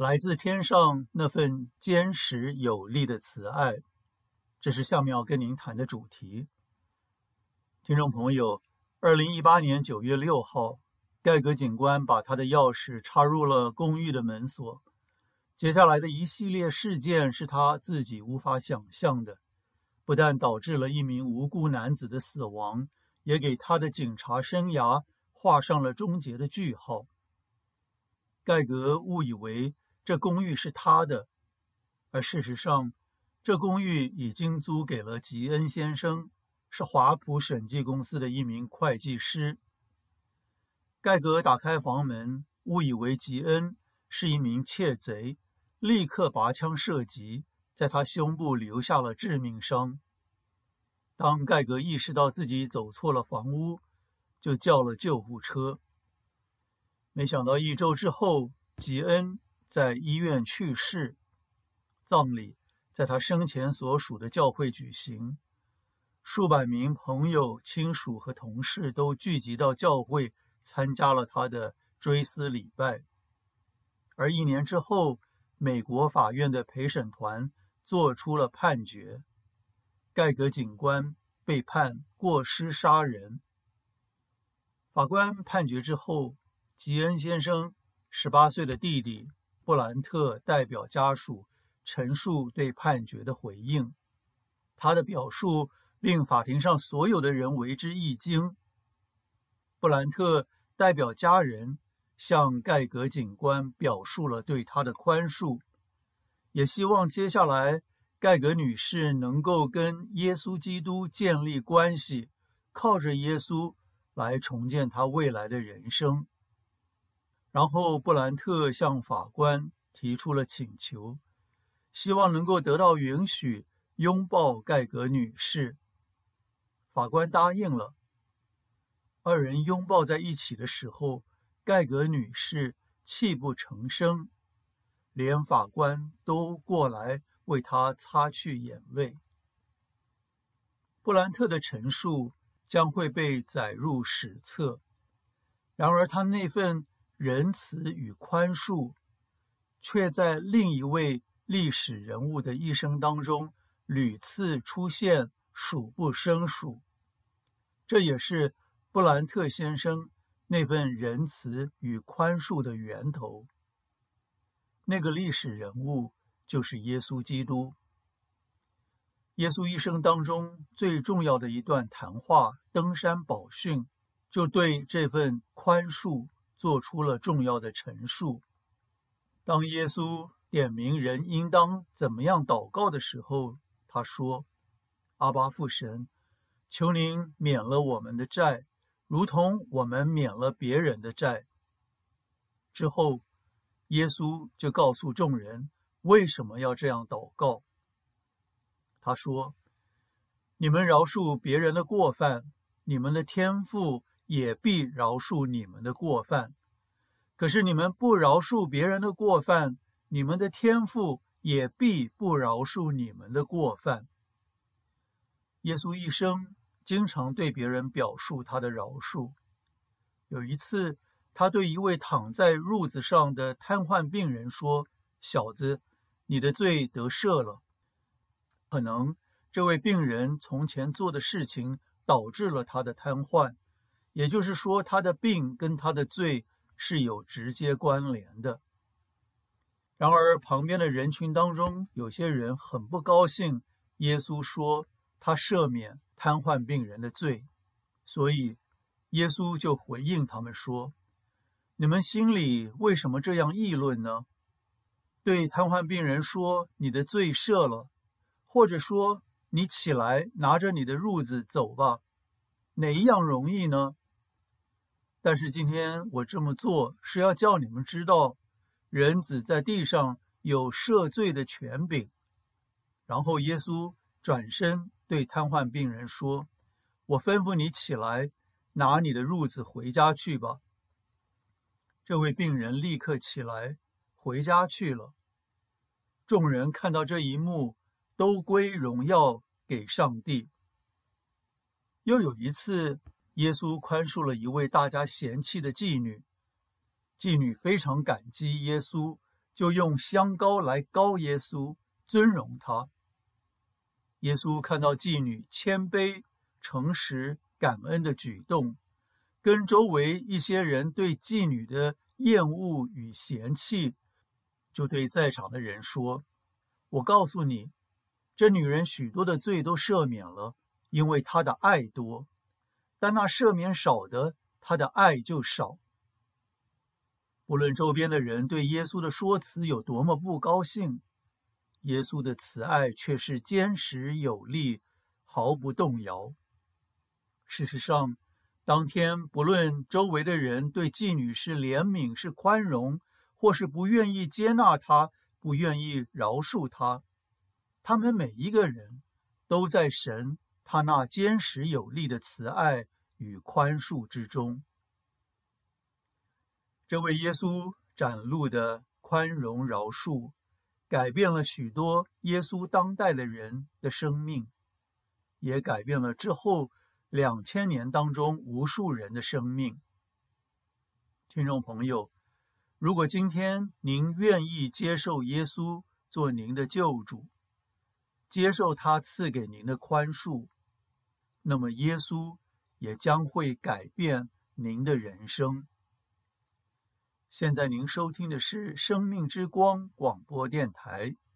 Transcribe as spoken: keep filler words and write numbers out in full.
来自天上那份坚实有力的慈爱，这是下面要跟您谈的主题。听众朋友，二零一八年九月六号，盖格警官把他的钥匙插入了公寓的门锁。接下来的一系列事件是他自己无法想象的，不但导致了一名无辜男子的死亡，也给他的警察生涯画上了终结的句号。盖格误以为这公寓是他的，而事实上，这公寓已经租给了吉恩先生，是华普审计公司的一名会计师。盖格打开房门，误以为吉恩是一名窃贼，立刻拔枪射击，在他胸部留下了致命伤。当盖格意识到自己走错了房屋，就叫了救护车。没想到一周之后，吉恩在医院去世，葬礼在他生前所属的教会举行，数百名朋友、亲属和同事都聚集到教会参加了他的追思礼拜。而一年之后，美国法院的陪审团做出了判决，盖格警官被判过失杀人。法官判决之后，吉恩先生十八岁的弟弟布兰特代表家属陈述对判决的回应，他的表述令法庭上所有的人为之一惊。布兰特代表家人向盖格警官表述了对他的宽恕，也希望接下来盖格女士能够跟耶稣基督建立关系，靠着耶稣来重建她未来的人生。然后布兰特向法官提出了请求，希望能够得到允许拥抱盖格女士。法官答应了。二人拥抱在一起的时候，盖格女士泣不成声，连法官都过来为她擦去眼泪。布兰特的陈述将会被载入史册，然而他那份仁慈与宽恕，却在另一位历史人物的一生当中屡次出现，数不胜数。这也是布兰特先生那份仁慈与宽恕的源头。那个历史人物就是耶稣基督。耶稣一生当中最重要的一段谈话，登山宝训，就对这份宽恕做出了重要的陈述。当耶稣点明人应当怎么样祷告的时候，他说：阿爸父神，求您免了我们的债，如同我们免了别人的债。之后耶稣就告诉众人为什么要这样祷告。他说：你们饶恕别人的过犯，你们的天父也必饶恕你们的过犯。可是你们不饶恕别人的过犯，你们的天父也必不饶恕你们的过犯。耶稣一生经常对别人表述他的饶恕。有一次，他对一位躺在褥子上的瘫痪病人说：小子，你的罪得赦了。可能这位病人从前做的事情导致了他的瘫痪，也就是说，他的病跟他的罪是有直接关联的。然而旁边的人群当中，有些人很不高兴耶稣说他赦免瘫痪病人的罪，所以耶稣就回应他们说：你们心里为什么这样议论呢？对瘫痪病人说你的罪赦了，或者说你起来拿着你的褥子走吧，哪一样容易呢？但是今天我这么做是要叫你们知道，人子在地上有赦罪的权柄。然后耶稣转身对瘫痪病人说：我吩咐你起来，拿你的褥子回家去吧。这位病人立刻起来，回家去了。众人看到这一幕，都归荣耀给上帝。又有一次，耶稣宽恕了一位大家嫌弃的妓女，妓女非常感激耶稣， 就用香膏来膏耶稣，尊荣他。耶稣看到妓女谦卑、诚实、感恩的举动，跟周围一些人对妓女的厌恶与嫌弃，就对在场的人说：我告诉你，这女人许多的罪都赦免了，因为她的爱多；但那赦免少的，她的爱就少。不论周边的人对耶稣的说辞有多么不高兴，耶稣的慈爱却是坚实有力，毫不动摇。事实上，当天不论周围的人对妓女是怜悯、是宽容，或是不愿意接纳她，不愿意饶恕她，他们每一个人都在神他那坚实有力的慈爱与宽恕之中。这位耶稣展露的宽容饶恕，改变了许多耶稣当代的人的生命，也改变了之后两千年当中无数人的生命。听众朋友，如果今天您愿意接受耶稣做您的救主，接受他赐给您的宽恕，那么耶稣也将会改变您的人生。现在您收听的是生命之光广播电台，